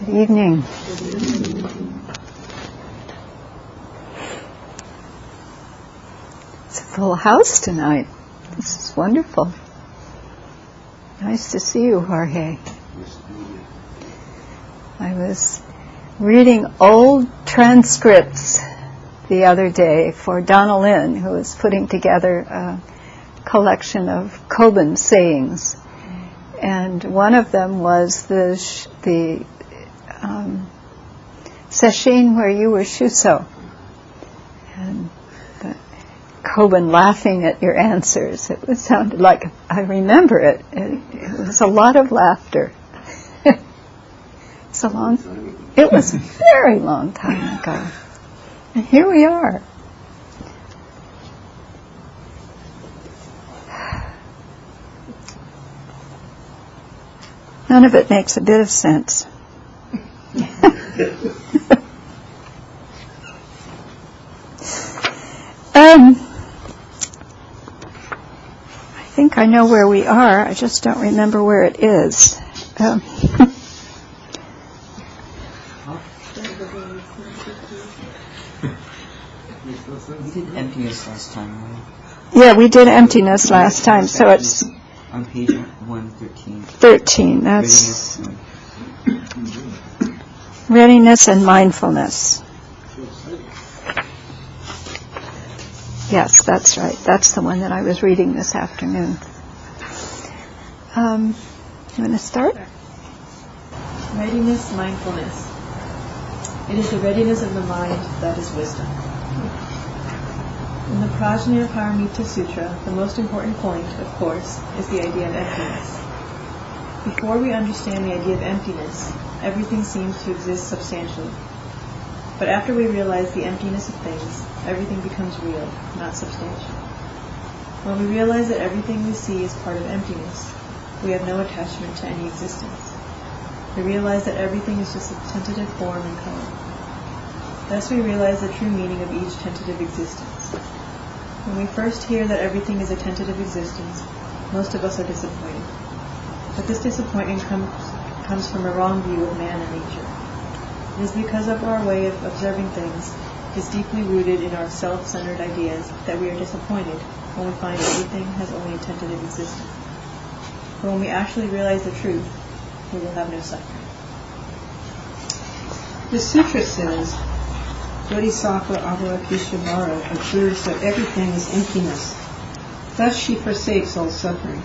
Good evening. It's a full house tonight. This is wonderful. Nice to see you, Jorge. I was reading old transcripts the other day for Donna Lynn, who was putting together a collection of Kobun sayings. And one of them was the sesshin where you were Shuso. And Kobun laughing at your answers. It sounded like, I remember it. It was a lot of laughter. It was a very long time ago. And here we are. None of it makes a bit of sense. I think I know where we are. I just don't remember where it is. We did emptiness last time, right? Yeah, we did emptiness last time, so it's on page 113. 13, that's readiness and mindfulness. Yes, that's right. That's the one that I was reading this afternoon. You want to start? Readiness, mindfulness. It is the readiness of the mind that is wisdom. In the Prajna Paramita Sutra, the most important point, of course, is the idea of emptiness. Before we understand the idea of emptiness, everything seems to exist substantially. But after we realize the emptiness of things, everything becomes real, not substantial. When we realize that everything we see is part of emptiness, we have no attachment to any existence. We realize that everything is just a tentative form and color. Thus we realize the true meaning of each tentative existence. When we first hear that everything is a tentative existence, most of us are disappointed. But this disappointment comes from a wrong view of man and nature. It is because of our way of observing things is deeply rooted in our self-centered ideas that we are disappointed when we find everything has only a tentative existence. But when we actually realize the truth, we will have no suffering. The sutra says, Bodhisattva Avalokiteshvara observes that everything is emptiness. Thus she forsakes all suffering.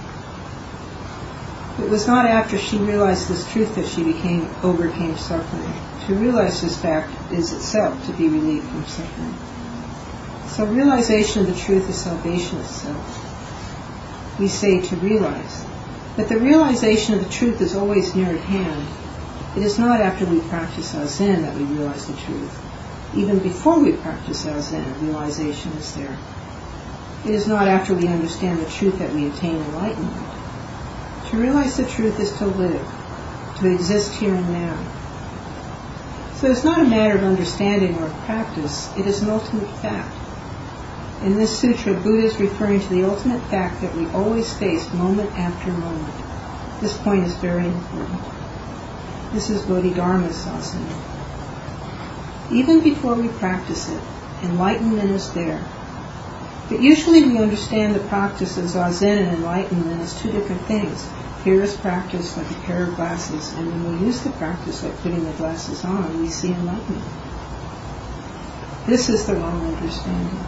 It was not after she realized this truth that she overcame suffering. To realize this fact is itself to be relieved from suffering. So realization of the truth is salvation itself. We say to realize. But the realization of the truth is always near at hand. It is not after we practice our Zen that we realize the truth. Even before we practice our Zen, realization is there. It is not after we understand the truth that we attain enlightenment. To realize the truth is to live, to exist here and now. So it's not a matter of understanding or of practice, it is an ultimate fact. In this sutra, Buddha is referring to the ultimate fact that we always face moment after moment. This point is very important. This is Bodhidharmasasana. Even before we practice it, enlightenment is there. But usually we understand the practice of Zazen and enlightenment as two different things. Here is practice like a pair of glasses, and when we use the practice like putting the glasses on, we see enlightenment. This is the wrong understanding.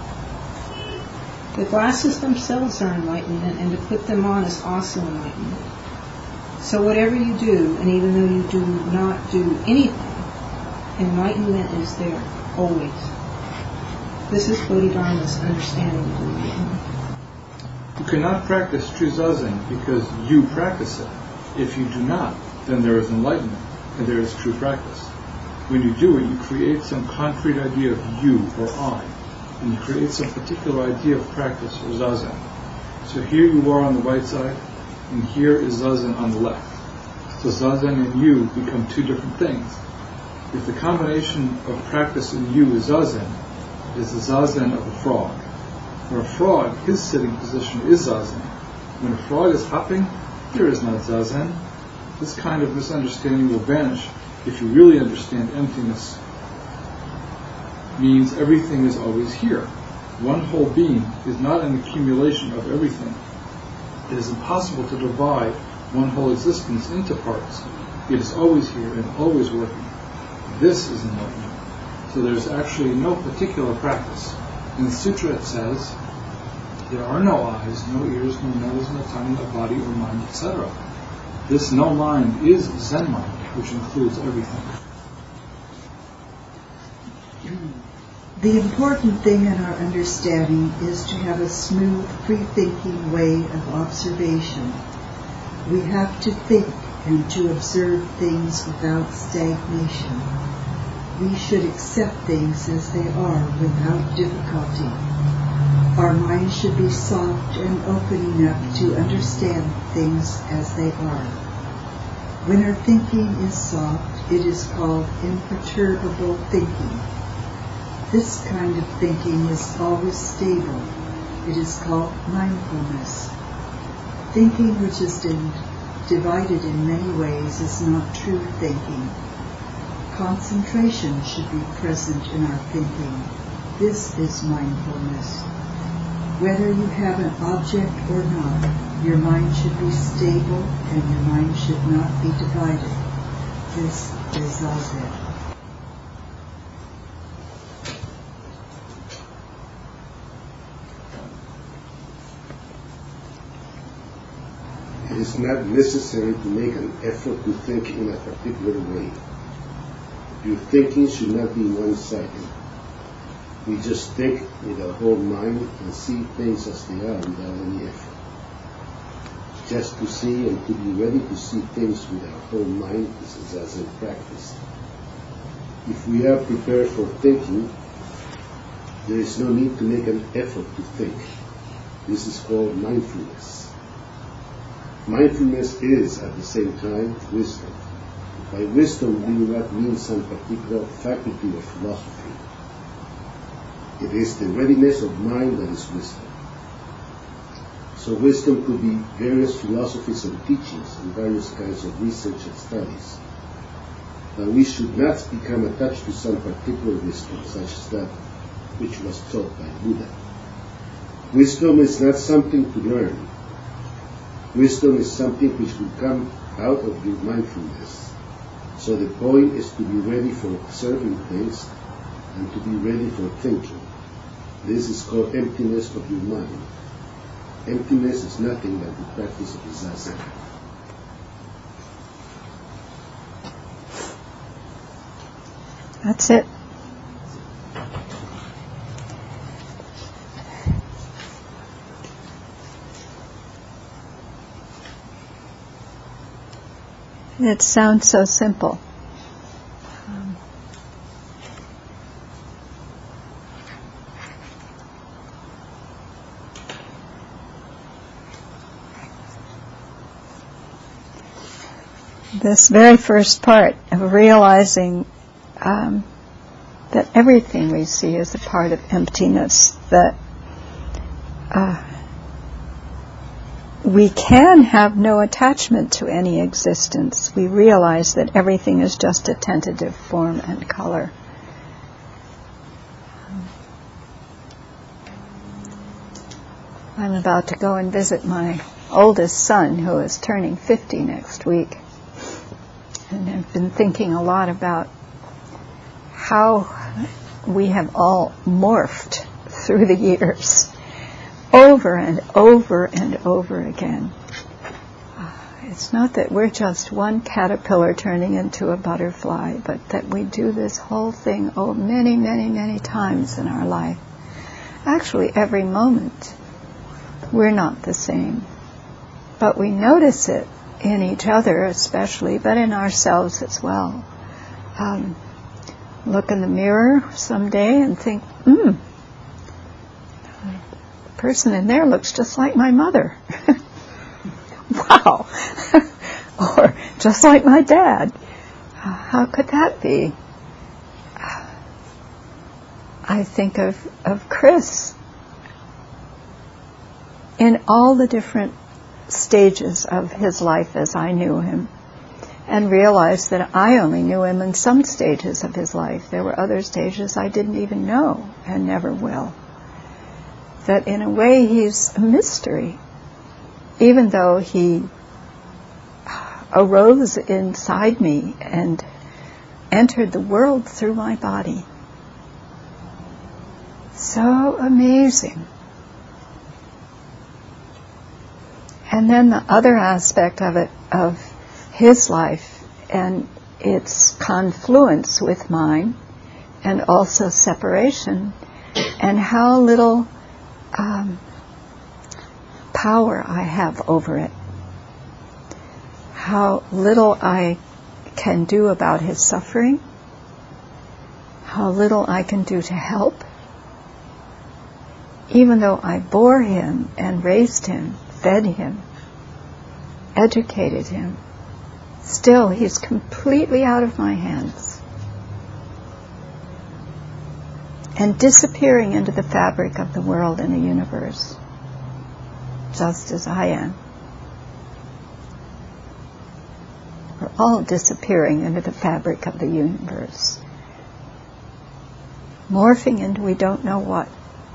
The glasses themselves are enlightenment, and to put them on is also enlightenment. So whatever you do, and even though you do not do anything, enlightenment is there, always. This is Bodhidharma's understanding of enlightenment. You cannot practice true zazen because you practice it. If you do not, then there is enlightenment, and there is true practice. When you do it, you create some concrete idea of you or I, and you create some particular idea of practice or zazen. So here you are on the right side, and here is zazen on the left. So zazen and you become two different things. If the combination of practice and you is zazen, it is the zazen of a frog. For a frog, his sitting position is zazen. When a frog is hopping, there is not zazen. This kind of misunderstanding will vanish if you really understand emptiness, means everything is always here. One whole being is not an accumulation of everything. It is impossible to divide one whole existence into parts. It is always here and always working. This is enlightenment. So there's actually no particular practice. In the sutra it says, there are no eyes, no ears, no nose, no tongue, no body or mind, etc. This no mind is Zen mind, which includes everything. The important thing in our understanding is to have a smooth, free-thinking way of observation. We have to think and to observe things without stagnation. We should accept things as they are without difficulty. Our mind should be soft and open enough to understand things as they are. When our thinking is soft, it is called imperturbable thinking. This kind of thinking is always stable. It is called mindfulness. Thinking which is divided in many ways is not true thinking. Concentration should be present in our thinking. This is mindfulness. Whether you have an object or not, your mind should be stable and your mind should not be divided. This is Zazen. It is not necessary to make an effort to think in a particular way. Your thinking should not be one-sided. We just think with our whole mind and see things as they are without any effort. Just to see and to be ready to see things with our whole mind is Zazen practice. If we are prepared for thinking, there is no need to make an effort to think. This is called mindfulness. Mindfulness is, at the same time, wisdom. By wisdom, we do not mean some particular faculty of philosophy. It is the readiness of mind that is wisdom. So wisdom could be various philosophies and teachings and various kinds of research and studies. But we should not become attached to some particular wisdom, such as that which was taught by Buddha. Wisdom is not something to learn. Wisdom is something which will come out of your mindfulness. So the point is to be ready for observing things and to be ready for thinking. This is called emptiness of your mind. Emptiness is nothing but the practice of Zazen. That's it. It sounds so simple. This very first part of realizing that everything we see is a part of emptiness, that we can have no attachment to any existence. We realize that everything is just a tentative form and color. I'm about to go and visit my oldest son, who is turning 50 next week. And I've been thinking a lot about how we have all morphed through the years, over and over and over again. It's not that we're just one caterpillar turning into a butterfly, but that we do this whole thing many, many, many times in our life. Actually, every moment, we're not the same. But we notice it in each other especially, but in ourselves as well. Look in the mirror someday and think, the person in there looks just like my mother. Wow. Or just like my dad. How could that be? I think of Chris in all the different stages of his life as I knew him. and realized that I only knew him in some stages of his life. There were other stages I didn't even know and never will. That in a way he's a mystery, even though he arose inside me and entered the world through my body. So amazing. And then the other aspect of it, of his life and its confluence with mine, and also separation, and how little power I have over it. How little I can do about his suffering, how little I can do to help. Even though I bore him and raised him, fed him, educated him, still he's completely out of my hands and disappearing into the fabric of the world and the universe, just as I am. We're all disappearing into the fabric of the universe, morphing into we don't know what.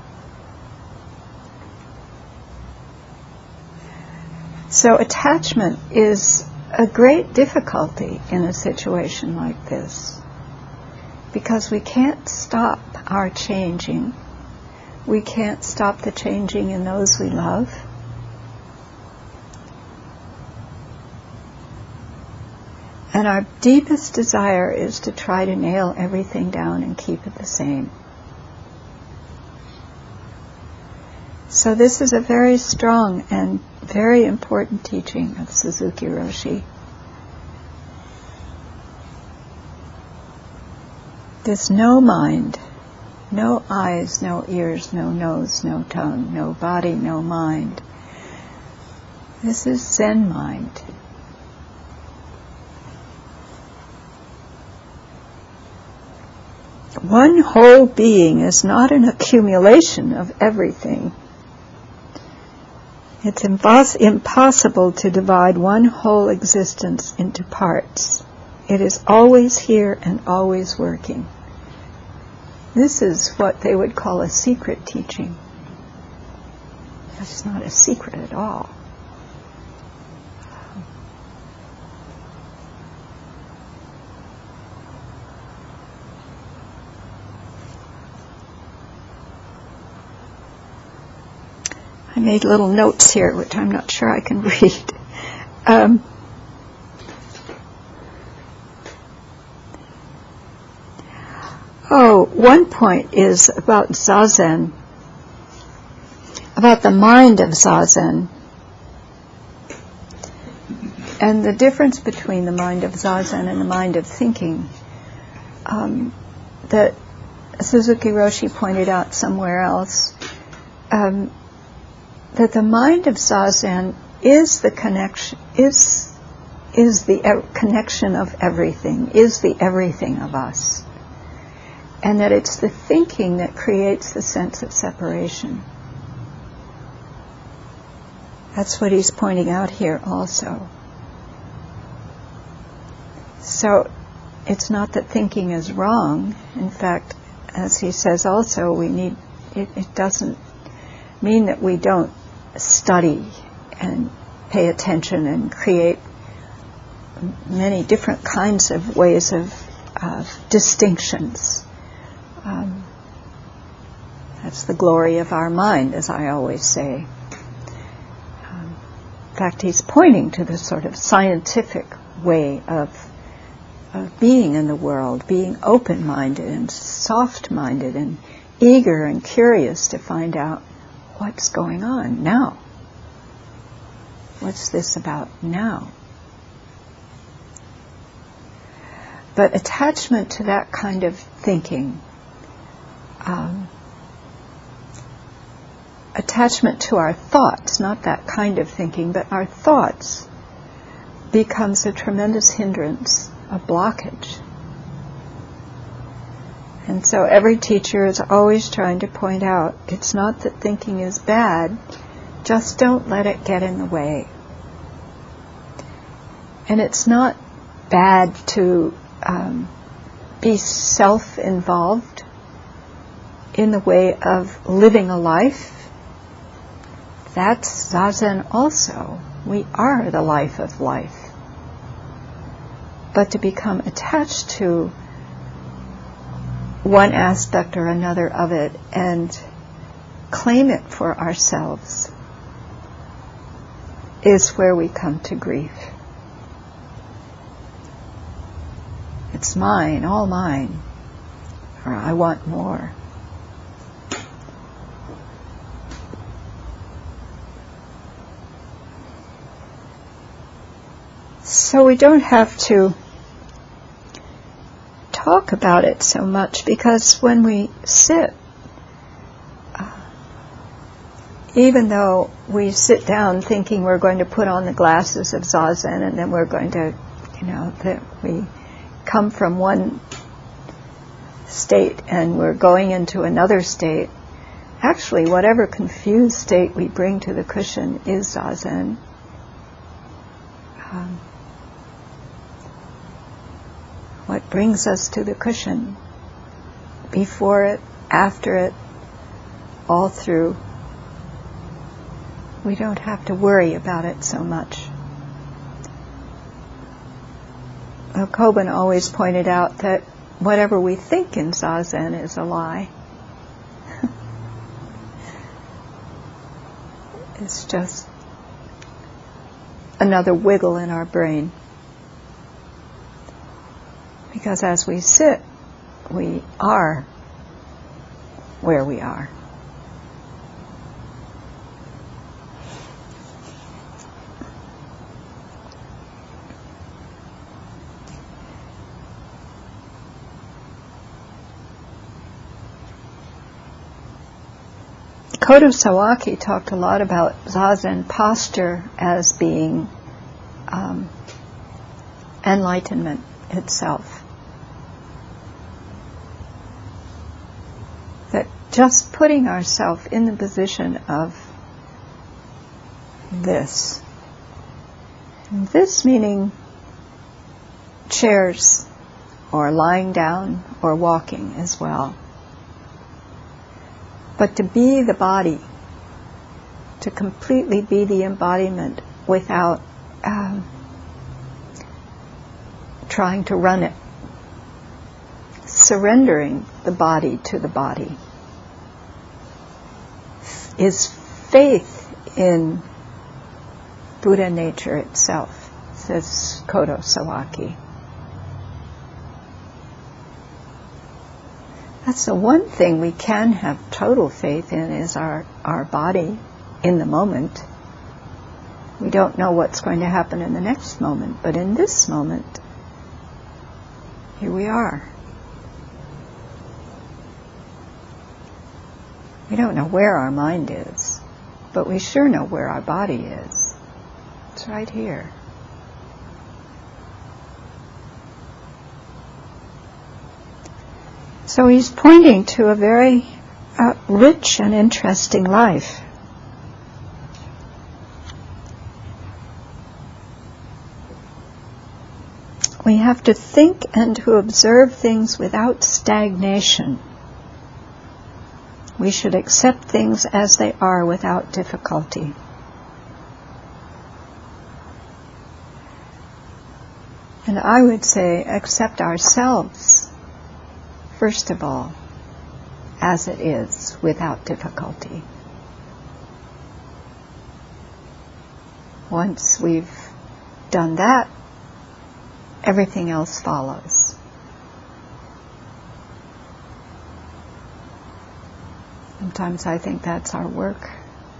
So attachment is a great difficulty in a situation like this, because we can't stop our changing. We can't stop the changing in those we love. And our deepest desire is to try to nail everything down and keep it the same. So this is a very strong and very important teaching of Suzuki Roshi. There's no mind, no eyes, no ears, no nose, no tongue, no body, no mind. This is Zen mind. One whole being is not an accumulation of everything. It's impossible to divide one whole existence into parts. It is always here and always working. This is what they would call a secret teaching. That's not a secret at all. I made little notes here, which I'm not sure I can read. One point is about Zazen, about the mind of Zazen, and the difference between the mind of Zazen and the mind of thinking, that Suzuki Roshi pointed out somewhere else, that the mind of Zazen is the connection, is the connection of everything, is the everything of us. And that it's the thinking that creates the sense of separation. That's what he's pointing out here also. So it's not that thinking is wrong. In fact, as he says also, it doesn't mean that we don't study and pay attention and create many different kinds of ways of distinctions. That's the glory of our mind, as I always say. In fact, he's pointing to the sort of scientific way of being in the world, being open-minded and soft-minded and eager and curious to find out what's going on now. What's this about now? But attachment to that kind of thinking, attachment to our thoughts, not that kind of thinking, but our thoughts, becomes a tremendous hindrance, a blockage. And so every teacher is always trying to point out, it's not that thinking is bad, just don't let it get in the way. And it's not bad to be self-involved in the way of living a life. That's Zazen also. We are the life of life. But to become attached to one aspect or another of it and claim it for ourselves is where we come to grief. It's mine, all mine, or I want more. So we don't have to talk about it so much, because when we sit, even though we sit down thinking we're going to put on the glasses of Zazen and then we're going to, that we come from one state and we're going into another state, actually whatever confused state we bring to the cushion is Zazen. What brings us to the cushion, before it, after it, all through, we don't have to worry about it so much. Kobun always pointed out that whatever we think in Zazen is a lie. It's just another wiggle in our brain. Because as we sit, we are where we are. Kodo Sawaki talked a lot about Zazen posture as being enlightenment itself. That just putting ourselves in the position of this meaning chairs or lying down or walking as well, but to be the body, to completely be the embodiment without trying to run it, surrendering the body to the body, is faith in Buddha nature itself, says Kodo Sawaki. That's the one thing we can have total faith in, is our body in the moment. We don't know what's going to happen in the next moment, but in this moment, here we are. We don't know where our mind is, but we sure know where our body is. It's right here. So he's pointing to a very rich and interesting life. We have to think and to observe things without stagnation. We should accept things as they are without difficulty. And I would say accept ourselves, first of all, as it is, without difficulty. Once we've done that, everything else follows. Sometimes I think that's our work.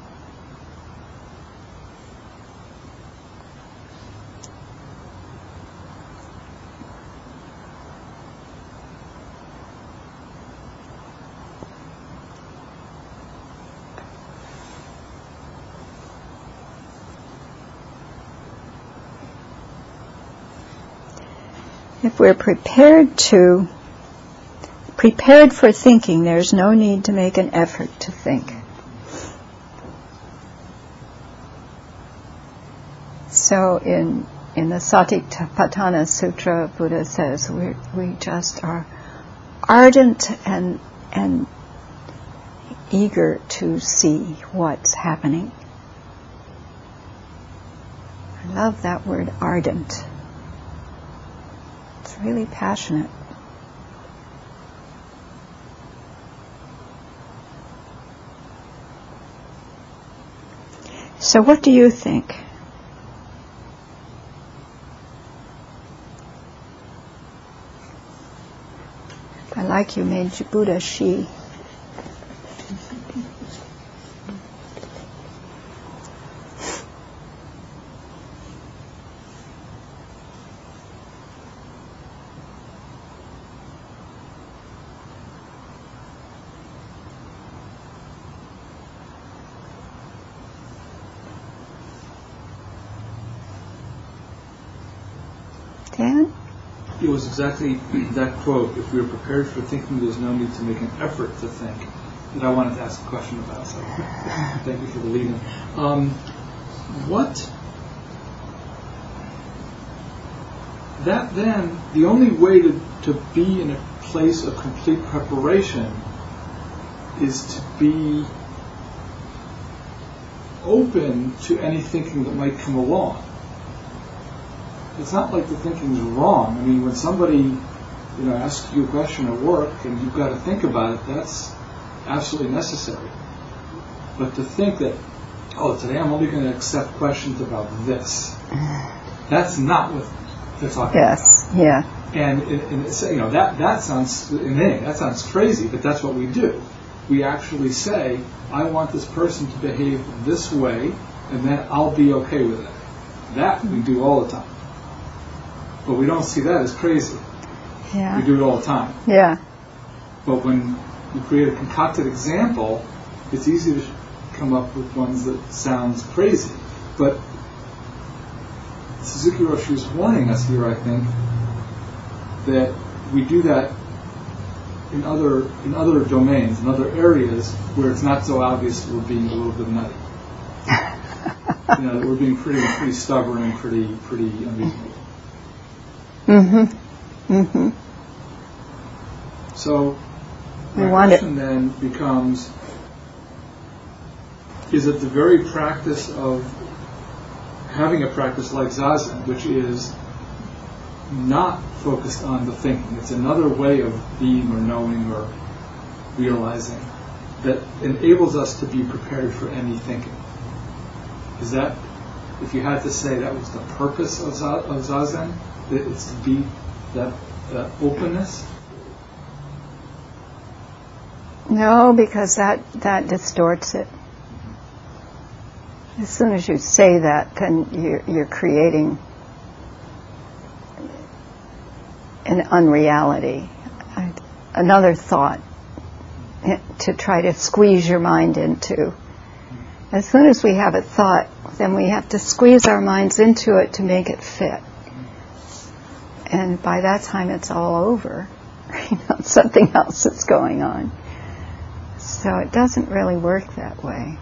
If we're prepared for thinking, there's no need to make an effort to think. So in in the Satipatthana Sutra, Buddha says we just are ardent and eager to see what's happening. I love that word, ardent. It's really passionate. So what do you think? I like you made Buddha she. Dan? It was exactly that quote, if we are prepared for thinking, there's no need to make an effort to think, that I wanted to ask a question about, so thank you for the lead-in. That then, the only way to be in a place of complete preparation is to be open to any thinking that might come along. It's not like the thinking's wrong. I mean, when somebody, asks you a question at work and you've got to think about it, that's absolutely necessary. But to think that, today I'm only going to accept questions about this, that's not what they're talking about. Yes, yeah. And that sounds inane. That sounds crazy, but that's what we do. We actually say, I want this person to behave this way, and then I'll be okay with it. That we do all the time. But we don't see that as crazy. Yeah. We do it all the time. Yeah. But when you create a concocted example, it's easy to come up with ones that sounds crazy. But Suzuki Roshi is warning us here, I think, that we do that in other domains, in other areas where it's not so obvious that we're being a little bit nutty. That we're being pretty stubborn and pretty unreasonable. Mm-hmm. Mm-hmm. So my question then becomes, is it the very practice of having a practice like Zazen, which is not focused on the thinking, it's another way of being or knowing or realizing, that enables us to be prepared for any thinking? Is that, if you had to say that was the purpose of Zazen, that it's to be that openness? No, because that distorts it. As soon as you say that, then you're creating an unreality, another thought to try to squeeze your mind into. As soon as we have a thought, then we have to squeeze our minds into it to make it fit. And by that time it's all over. Something else is going on. So it doesn't really work that way.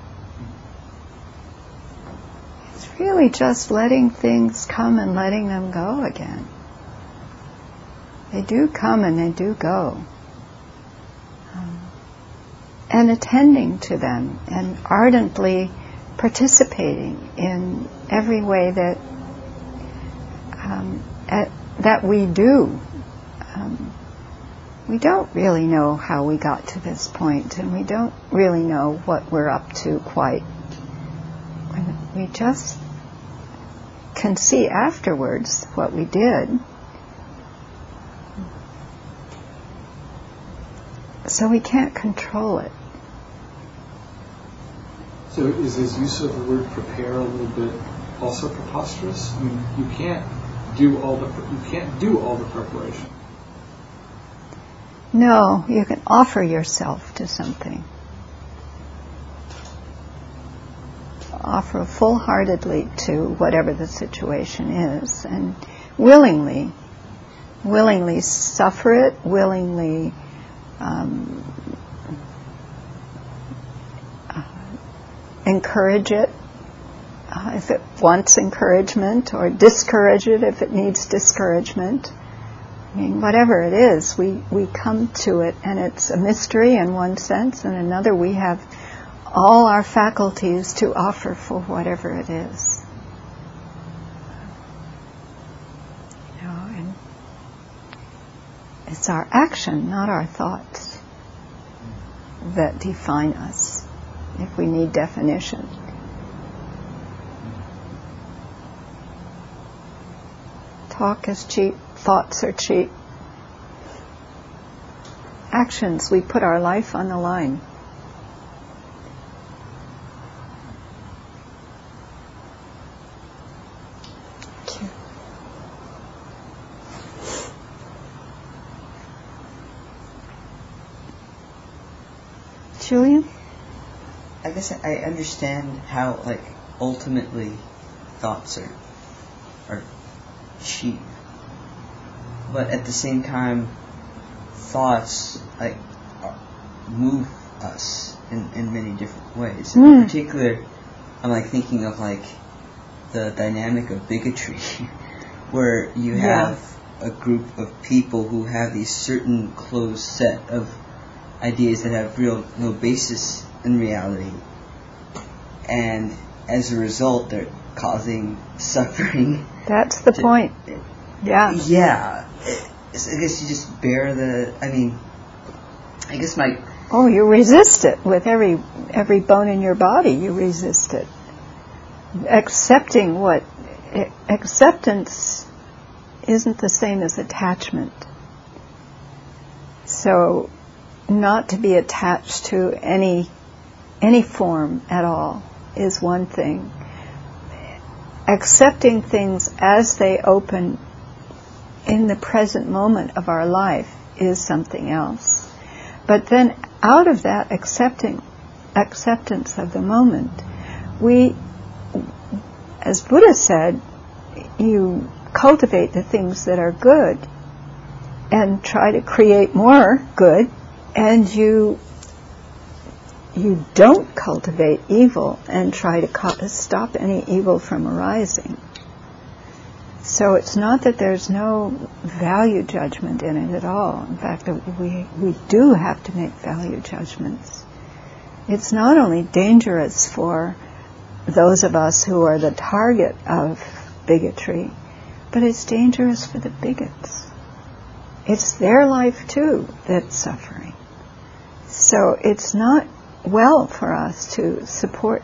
It's really just letting things come and letting them go again. They do come and they do go. And attending to them and ardently participating in every way that we do. We don't really know how we got to this point, and we don't really know what we're up to quite. We just can see afterwards what we did. So we can't control it. So is his use of the word prepare a little bit also preposterous? I mean, you can't do all the preparation. No, you can offer yourself to something. Offer full-heartedly to whatever the situation is, and willingly suffer it, willingly encourage it, if it wants encouragement, or discourage it if it needs discouragement. I mean, whatever it is, we come to it, and it's a mystery in one sense, and another we have all our faculties to offer for whatever it is. You know, and it's our action, not our thoughts, that define us, if we need definition. Talk is cheap, thoughts are cheap. Actions, we put our life on the line. Julian? I guess I understand how, like, ultimately thoughts are cheap, but at the same time, thoughts move us in many different ways. In particular, I'm like thinking of like the dynamic of bigotry, where you have a group of people who have these certain closed set of ideas that have no basis in reality, and as a result, they're causing suffering. That's the point. Yeah. Yeah. I guess you just bear the. I mean, I guess my. Oh, you resist it with every bone in your body. You resist it. Acceptance isn't the same as attachment. So, not to be attached to any form at all is one thing. Accepting things as they open in the present moment of our life is something else. But then out of that acceptance of the moment, we, as Buddha said, you cultivate the things that are good and try to create more good, and you don't cultivate evil and try to stop any evil from arising. So it's not that there's no value judgment in it at all. In fact, we do have to make value judgments. It's not only dangerous for those of us who are the target of bigotry, but it's dangerous for the bigots. It's their life too that's suffering. So it's not well for us to support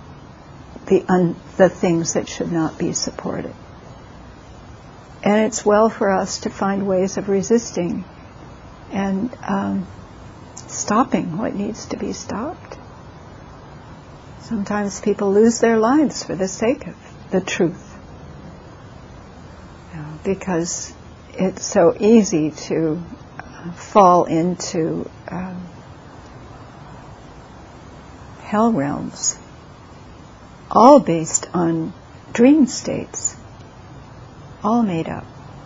the things that should not be supported. And it's well for us to find ways of resisting and stopping what needs to be stopped. Sometimes people lose their lives for the sake of the truth, because it's so easy to fall into hell realms, all based on dream states, all made up,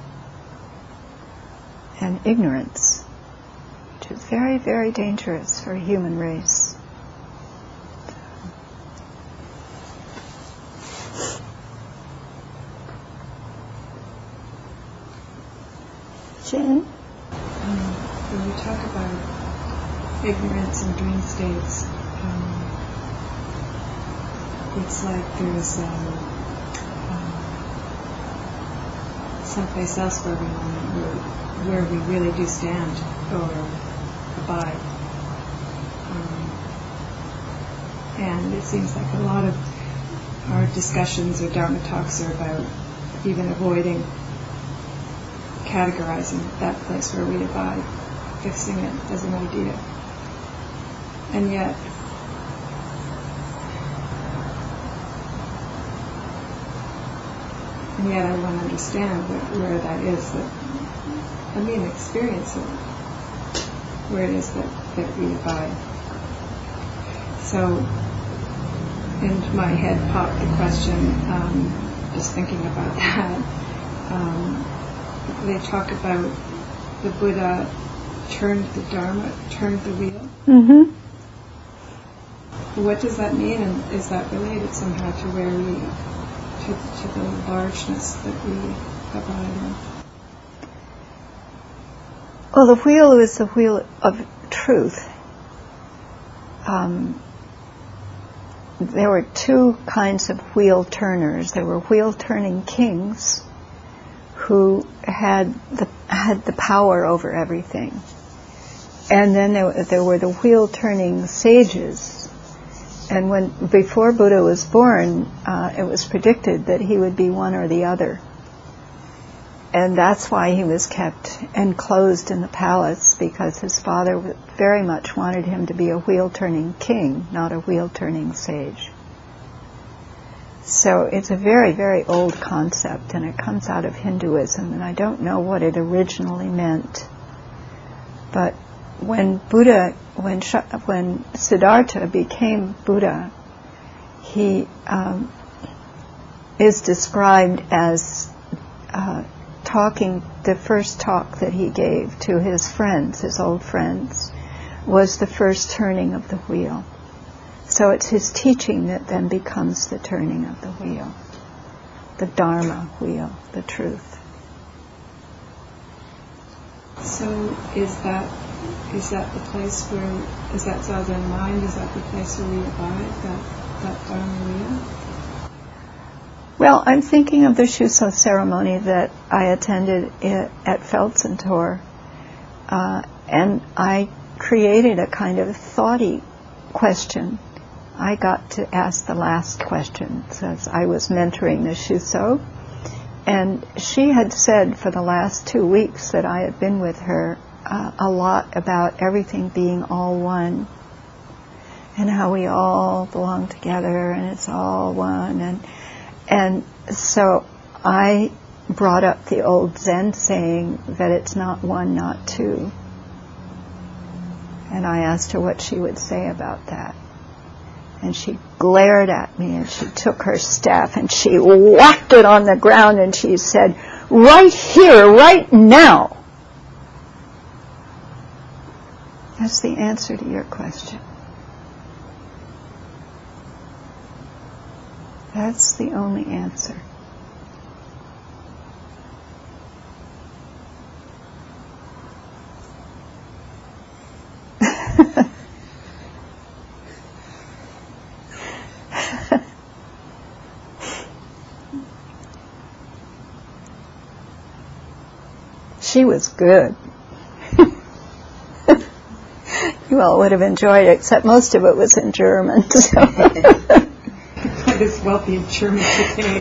and ignorance, which is very, very dangerous for a human race. Jen? When you talk about ignorance and dream states, it's like there's someplace else where we really do stand or abide. And it seems like a lot of our discussions or Dharma talks are about even avoiding categorizing that place where we abide, fixing it as an idea. And yet, I want to understand where that is, experience it, where it is that we abide. So, into my head popped the question, just thinking about that. They talk about the Buddha turned the Dharma, turned the wheel. Mm-hmm. What does that mean, and is that related somehow to where we, to the largeness that we abide in? Well, the wheel is the wheel of truth. There were two kinds of wheel turners. There were wheel turning kings who had the power over everything. And then there were the wheel turning sages. And before Buddha was born, it was predicted that he would be one or the other. And that's why he was kept enclosed in the palace, because his father very much wanted him to be a wheel-turning king, not a wheel-turning sage. So it's a very, very old concept, and it comes out of Hinduism, and I don't know what it originally meant. But when Siddhartha became Buddha, he is described as the first talk that he gave to his friends, his old friends, was the first turning of the wheel. So it's his teaching that then becomes the turning of the wheel, the Dharma wheel, the truth. So is that the place where, is that Zazen mind, is that the place where we abide, that Dharma wheel? Well, I'm thinking of the Shuso ceremony that I attended at Felsentor, and I created a kind of thoughty question. I got to ask the last question, since I was mentoring the Shuso, and she had said for the last 2 weeks that I had been with her a lot about everything being all one, and how we all belong together, and it's all one, and so I brought up the old Zen saying that it's not one, not two. And I asked her what she would say about that. And she glared at me, and she took her staff and she whacked it on the ground, and she said, "Right here, right now." That's the answer to your question. That's the only answer. She was good. You all would have enjoyed it, except most of it was in German. So. This wealthy German today.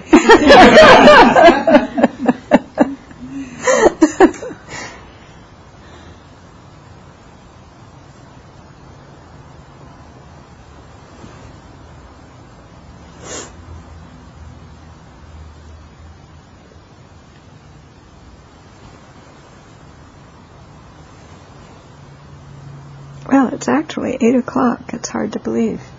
Well, it's actually 8 o'clock. It's hard to believe.